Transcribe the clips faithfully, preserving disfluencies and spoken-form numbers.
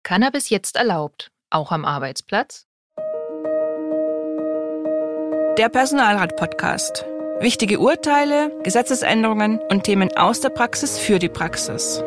Cannabis jetzt erlaubt, auch am Arbeitsplatz? Der Personalrat-Podcast. Wichtige Urteile, Gesetzesänderungen und Themen aus der Praxis für die Praxis.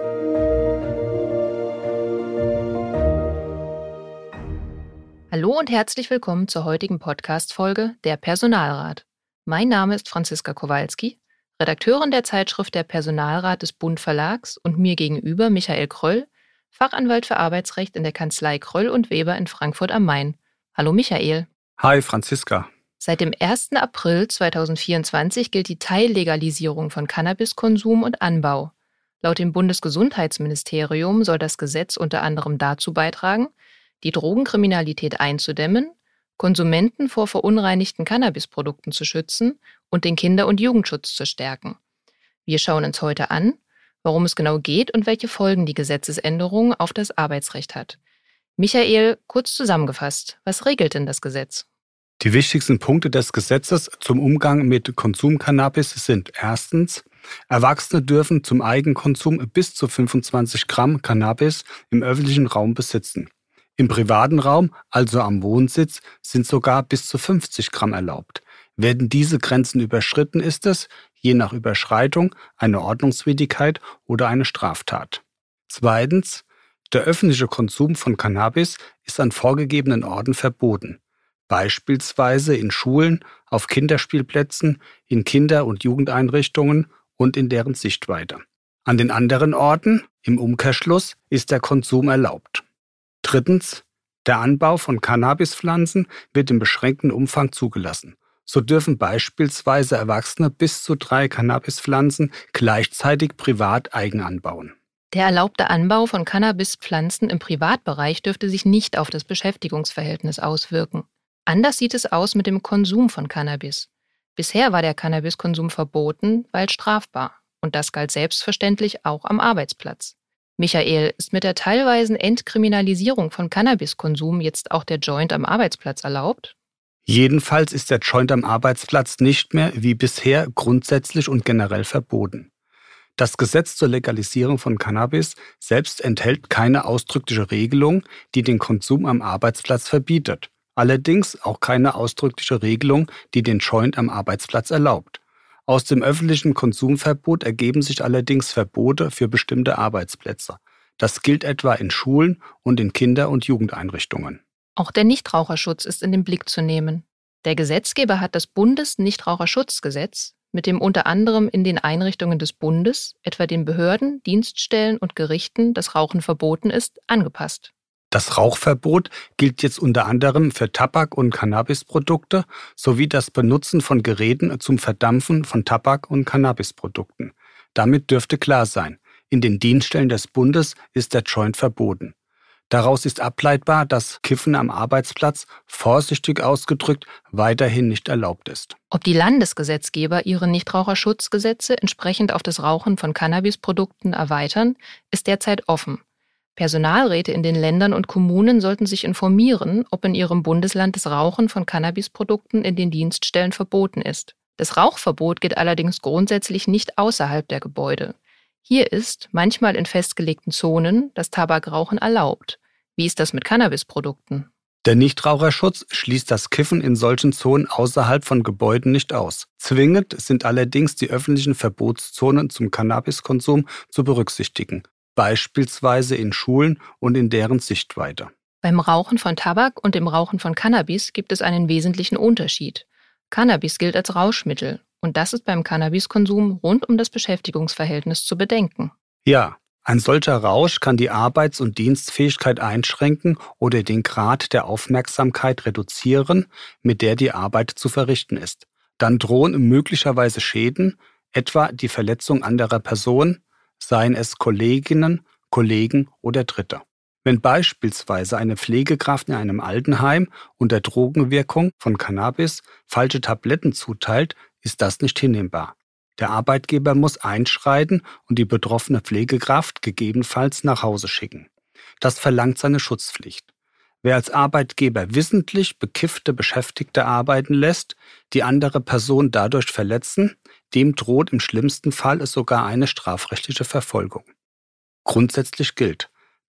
Hallo und herzlich willkommen zur heutigen Podcast-Folge Der Personalrat. Mein Name ist Franziska Kowalski, Redakteurin der Zeitschrift Der Personalrat des Bund Verlags und mir gegenüber Michael Kröll, Fachanwalt für Arbeitsrecht in der Kanzlei Kröll und Weber in Frankfurt am Main. Hallo Michael. Hi Franziska. Seit dem ersten April zweitausendvierundzwanzig gilt die Teillegalisierung von Cannabiskonsum und Anbau. Laut dem Bundesgesundheitsministerium soll das Gesetz unter anderem dazu beitragen, die Drogenkriminalität einzudämmen, Konsumenten vor verunreinigten Cannabisprodukten zu schützen und den Kinder- und Jugendschutz zu stärken. Wir schauen uns heute an, worum es genau geht und welche Folgen die Gesetzesänderung auf das Arbeitsrecht hat. Michael, kurz zusammengefasst, was regelt denn das Gesetz? Die wichtigsten Punkte des Gesetzes zum Umgang mit Konsumcannabis sind erstens, Erwachsene dürfen zum Eigenkonsum bis zu fünfundzwanzig Gramm Cannabis im öffentlichen Raum besitzen. Im privaten Raum, also am Wohnsitz, sind sogar bis zu fünfzig Gramm erlaubt. Werden diese Grenzen überschritten, ist es, je nach Überschreitung, eine Ordnungswidrigkeit oder eine Straftat. Zweitens, der öffentliche Konsum von Cannabis ist an vorgegebenen Orten verboten. Beispielsweise in Schulen, auf Kinderspielplätzen, in Kinder- und Jugendeinrichtungen und in deren Sichtweite. An den anderen Orten, im Umkehrschluss, ist der Konsum erlaubt. Drittens, der Anbau von Cannabispflanzen wird in beschränktem Umfang zugelassen. So dürfen beispielsweise Erwachsene bis zu drei Cannabispflanzen gleichzeitig privat eigen anbauen. Der erlaubte Anbau von Cannabispflanzen im Privatbereich dürfte sich nicht auf das Beschäftigungsverhältnis auswirken. Anders sieht es aus mit dem Konsum von Cannabis. Bisher war der Cannabiskonsum verboten, weil strafbar. Und das galt selbstverständlich auch am Arbeitsplatz. Michael, ist mit der teilweisen Entkriminalisierung von Cannabiskonsum jetzt auch der Joint am Arbeitsplatz erlaubt? Jedenfalls ist der Joint am Arbeitsplatz nicht mehr wie bisher grundsätzlich und generell verboten. Das Gesetz zur Legalisierung von Cannabis selbst enthält keine ausdrückliche Regelung, die den Konsum am Arbeitsplatz verbietet. Allerdings auch keine ausdrückliche Regelung, die den Joint am Arbeitsplatz erlaubt. Aus dem öffentlichen Konsumverbot ergeben sich allerdings Verbote für bestimmte Arbeitsplätze. Das gilt etwa in Schulen und in Kinder- und Jugendeinrichtungen. Auch der Nichtraucherschutz ist in den Blick zu nehmen. Der Gesetzgeber hat das Bundesnichtraucherschutzgesetz, mit dem unter anderem in den Einrichtungen des Bundes, etwa den Behörden, Dienststellen und Gerichten, das Rauchen verboten ist, angepasst. Das Rauchverbot gilt jetzt unter anderem für Tabak- und Cannabisprodukte sowie das Benutzen von Geräten zum Verdampfen von Tabak- und Cannabisprodukten. Damit dürfte klar sein, in den Dienststellen des Bundes ist der Joint verboten. Daraus ist ableitbar, dass Kiffen am Arbeitsplatz, vorsichtig ausgedrückt, weiterhin nicht erlaubt ist. Ob die Landesgesetzgeber ihre Nichtraucherschutzgesetze entsprechend auf das Rauchen von Cannabisprodukten erweitern, ist derzeit offen. Personalräte in den Ländern und Kommunen sollten sich informieren, ob in ihrem Bundesland das Rauchen von Cannabisprodukten in den Dienststellen verboten ist. Das Rauchverbot gilt allerdings grundsätzlich nicht außerhalb der Gebäude. Hier ist, manchmal in festgelegten Zonen, das Tabakrauchen erlaubt. Wie ist das mit Cannabisprodukten? Der Nichtraucherschutz schließt das Kiffen in solchen Zonen außerhalb von Gebäuden nicht aus. Zwingend sind allerdings die öffentlichen Verbotszonen zum Cannabiskonsum zu berücksichtigen. Beispielsweise in Schulen und in deren Sichtweite. Beim Rauchen von Tabak und dem Rauchen von Cannabis gibt es einen wesentlichen Unterschied. Cannabis gilt als Rauschmittel und das ist beim Cannabiskonsum rund um das Beschäftigungsverhältnis zu bedenken. Ja, ein solcher Rausch kann die Arbeits- und Dienstfähigkeit einschränken oder den Grad der Aufmerksamkeit reduzieren, mit der die Arbeit zu verrichten ist. Dann drohen möglicherweise Schäden, etwa die Verletzung anderer Personen, seien es Kolleginnen, Kollegen oder Dritte. Wenn beispielsweise eine Pflegekraft in einem Altenheim unter Drogenwirkung von Cannabis falsche Tabletten zuteilt, ist das nicht hinnehmbar. Der Arbeitgeber muss einschreiten und die betroffene Pflegekraft gegebenenfalls nach Hause schicken. Das verlangt seine Schutzpflicht. Wer als Arbeitgeber wissentlich bekiffte Beschäftigte arbeiten lässt, die andere Personen dadurch verletzen, dem droht im schlimmsten Fall sogar eine strafrechtliche Verfolgung. Grundsätzlich gilt,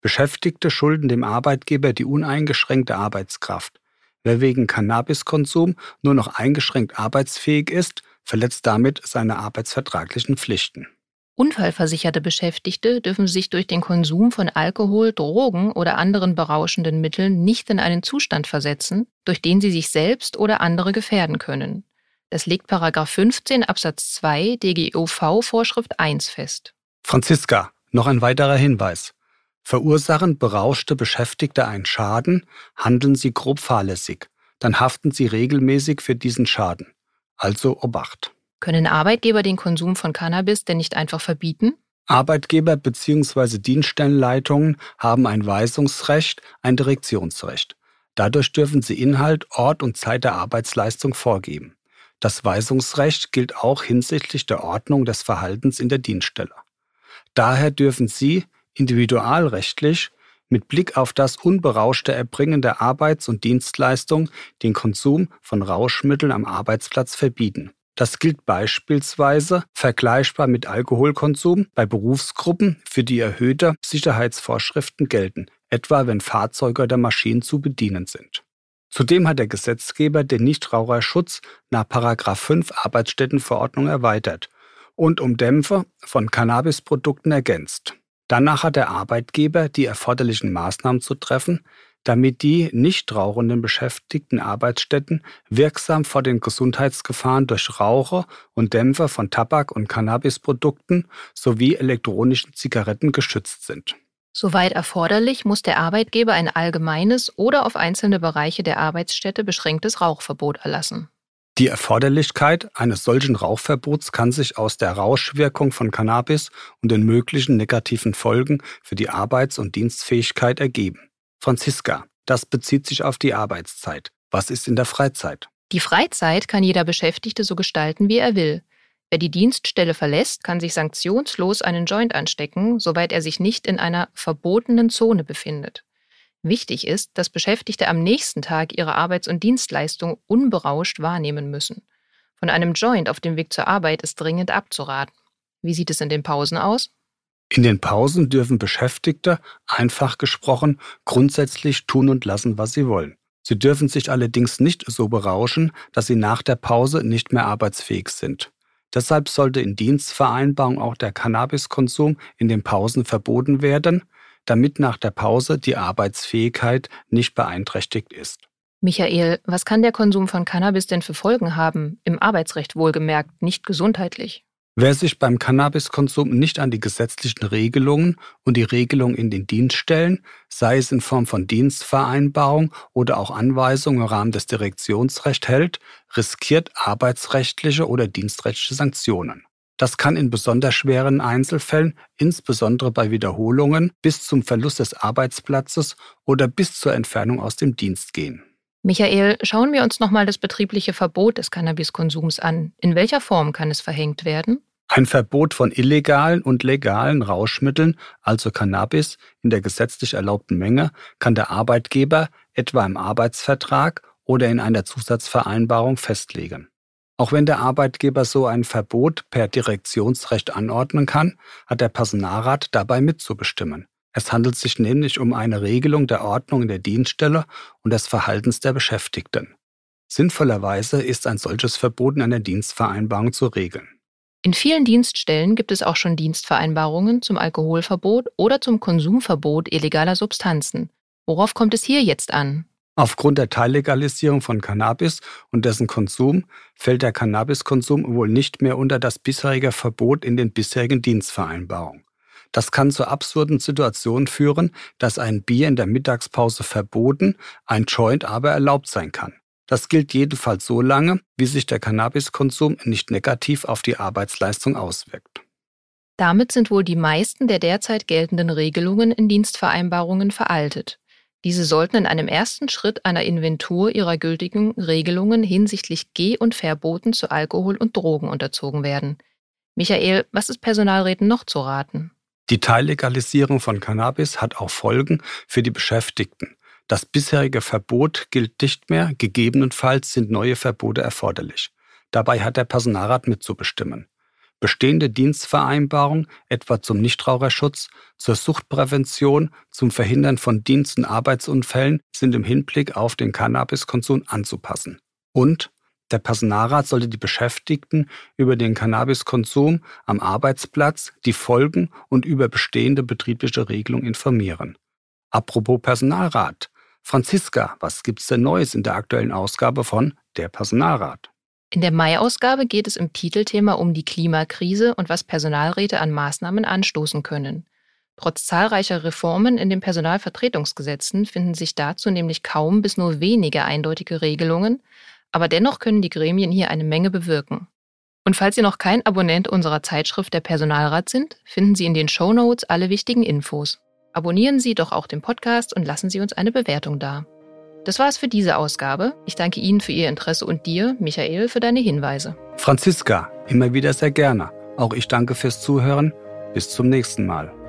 Beschäftigte schulden dem Arbeitgeber die uneingeschränkte Arbeitskraft. Wer wegen Cannabiskonsum nur noch eingeschränkt arbeitsfähig ist, verletzt damit seine arbeitsvertraglichen Pflichten. Unfallversicherte Beschäftigte dürfen sich durch den Konsum von Alkohol, Drogen oder anderen berauschenden Mitteln nicht in einen Zustand versetzen, durch den sie sich selbst oder andere gefährden können. Das legt Paragraph fünfzehn Absatz zwei D G O V-Vorschrift eins fest. Franziska, noch ein weiterer Hinweis. Verursachen berauschte Beschäftigte einen Schaden, handeln sie grob fahrlässig. Dann haften sie regelmäßig für diesen Schaden. Also Obacht. Können Arbeitgeber den Konsum von Cannabis denn nicht einfach verbieten? Arbeitgeber bzw. Dienststellenleitungen haben ein Weisungsrecht, ein Direktionsrecht. Dadurch dürfen sie Inhalt, Ort und Zeit der Arbeitsleistung vorgeben. Das Weisungsrecht gilt auch hinsichtlich der Ordnung des Verhaltens in der Dienststelle. Daher dürfen sie individualrechtlich mit Blick auf das unberauschte Erbringen der Arbeits- und Dienstleistung den Konsum von Rauschmitteln am Arbeitsplatz verbieten. Das gilt beispielsweise vergleichbar mit Alkoholkonsum bei Berufsgruppen, für die erhöhte Sicherheitsvorschriften gelten, etwa wenn Fahrzeuge oder Maschinen zu bedienen sind. Zudem hat der Gesetzgeber den Nichtraucherschutz nach Paragraph fünf Arbeitsstättenverordnung erweitert und um Dämpfe von Cannabisprodukten ergänzt. Danach hat der Arbeitgeber die erforderlichen Maßnahmen zu treffen, damit die nicht rauchenden beschäftigten Arbeitsstätten wirksam vor den Gesundheitsgefahren durch Raucher und Dämpfer von Tabak- und Cannabisprodukten sowie elektronischen Zigaretten geschützt sind. Soweit erforderlich, muss der Arbeitgeber ein allgemeines oder auf einzelne Bereiche der Arbeitsstätte beschränktes Rauchverbot erlassen. Die Erforderlichkeit eines solchen Rauchverbots kann sich aus der Rauschwirkung von Cannabis und den möglichen negativen Folgen für die Arbeits- und Dienstfähigkeit ergeben. Franziska, das bezieht sich auf die Arbeitszeit. Was ist in der Freizeit? Die Freizeit kann jeder Beschäftigte so gestalten, wie er will. Wer die Dienststelle verlässt, kann sich sanktionslos einen Joint anstecken, soweit er sich nicht in einer verbotenen Zone befindet. Wichtig ist, dass Beschäftigte am nächsten Tag ihre Arbeits- und Dienstleistung unberauscht wahrnehmen müssen. Von einem Joint auf dem Weg zur Arbeit ist dringend abzuraten. Wie sieht es in den Pausen aus? In den Pausen dürfen Beschäftigte, einfach gesprochen, grundsätzlich tun und lassen, was sie wollen. Sie dürfen sich allerdings nicht so berauschen, dass sie nach der Pause nicht mehr arbeitsfähig sind. Deshalb sollte in Dienstvereinbarung auch der Cannabiskonsum in den Pausen verboten werden, damit nach der Pause die Arbeitsfähigkeit nicht beeinträchtigt ist. Michael, was kann der Konsum von Cannabis denn für Folgen haben? Im Arbeitsrecht wohlgemerkt, nicht gesundheitlich. Wer sich beim Cannabiskonsum nicht an die gesetzlichen Regelungen und die Regelungen in den Dienststellen, sei es in Form von Dienstvereinbarung oder auch Anweisungen im Rahmen des Direktionsrechts hält, riskiert arbeitsrechtliche oder dienstrechtliche Sanktionen. Das kann in besonders schweren Einzelfällen, insbesondere bei Wiederholungen, bis zum Verlust des Arbeitsplatzes oder bis zur Entfernung aus dem Dienst gehen. Michael, schauen wir uns nochmal das betriebliche Verbot des Cannabiskonsums an. In welcher Form kann es verhängt werden? Ein Verbot von illegalen und legalen Rauschmitteln, also Cannabis, in der gesetzlich erlaubten Menge, kann der Arbeitgeber etwa im Arbeitsvertrag oder in einer Zusatzvereinbarung festlegen. Auch wenn der Arbeitgeber so ein Verbot per Direktionsrecht anordnen kann, hat der Personalrat dabei mitzubestimmen. Es handelt sich nämlich um eine Regelung der Ordnung in der Dienststelle und des Verhaltens der Beschäftigten. Sinnvollerweise ist ein solches Verbot in einer Dienstvereinbarung zu regeln. In vielen Dienststellen gibt es auch schon Dienstvereinbarungen zum Alkoholverbot oder zum Konsumverbot illegaler Substanzen. Worauf kommt es hier jetzt an? Aufgrund der Teillegalisierung von Cannabis und dessen Konsum fällt der Cannabiskonsum wohl nicht mehr unter das bisherige Verbot in den bisherigen Dienstvereinbarungen. Das kann zu absurden Situationen führen, dass ein Bier in der Mittagspause verboten, ein Joint aber erlaubt sein kann. Das gilt jedenfalls so lange, wie sich der Cannabiskonsum nicht negativ auf die Arbeitsleistung auswirkt. Damit sind wohl die meisten der derzeit geltenden Regelungen in Dienstvereinbarungen veraltet. Diese sollten in einem ersten Schritt einer Inventur ihrer gültigen Regelungen hinsichtlich Geh- und Verboten zu Alkohol und Drogen unterzogen werden. Michael, was ist Personalräten noch zu raten? Die Teillegalisierung von Cannabis hat auch Folgen für die Beschäftigten. Das bisherige Verbot gilt nicht mehr, gegebenenfalls sind neue Verbote erforderlich. Dabei hat der Personalrat mitzubestimmen. Bestehende Dienstvereinbarungen, etwa zum Nichtraucherschutz, zur Suchtprävention, zum Verhindern von Dienst- und Arbeitsunfällen, sind im Hinblick auf den Cannabiskonsum anzupassen. Und der Personalrat sollte die Beschäftigten über den Cannabiskonsum am Arbeitsplatz, die Folgen und über bestehende betriebliche Regelungen informieren. Apropos Personalrat. Franziska, was gibt's denn Neues in der aktuellen Ausgabe von Der Personalrat? In der Mai-Ausgabe geht es im Titelthema um die Klimakrise und was Personalräte an Maßnahmen anstoßen können. Trotz zahlreicher Reformen in den Personalvertretungsgesetzen finden sich dazu nämlich kaum bis nur wenige eindeutige Regelungen, aber dennoch können die Gremien hier eine Menge bewirken. Und falls Sie noch kein Abonnent unserer Zeitschrift Der Personalrat sind, finden Sie in den Shownotes alle wichtigen Infos. Abonnieren Sie doch auch den Podcast und lassen Sie uns eine Bewertung da. Das war's für diese Ausgabe. Ich danke Ihnen für Ihr Interesse und dir, Michael, für deine Hinweise. Franziska, immer wieder sehr gerne. Auch ich danke fürs Zuhören. Bis zum nächsten Mal.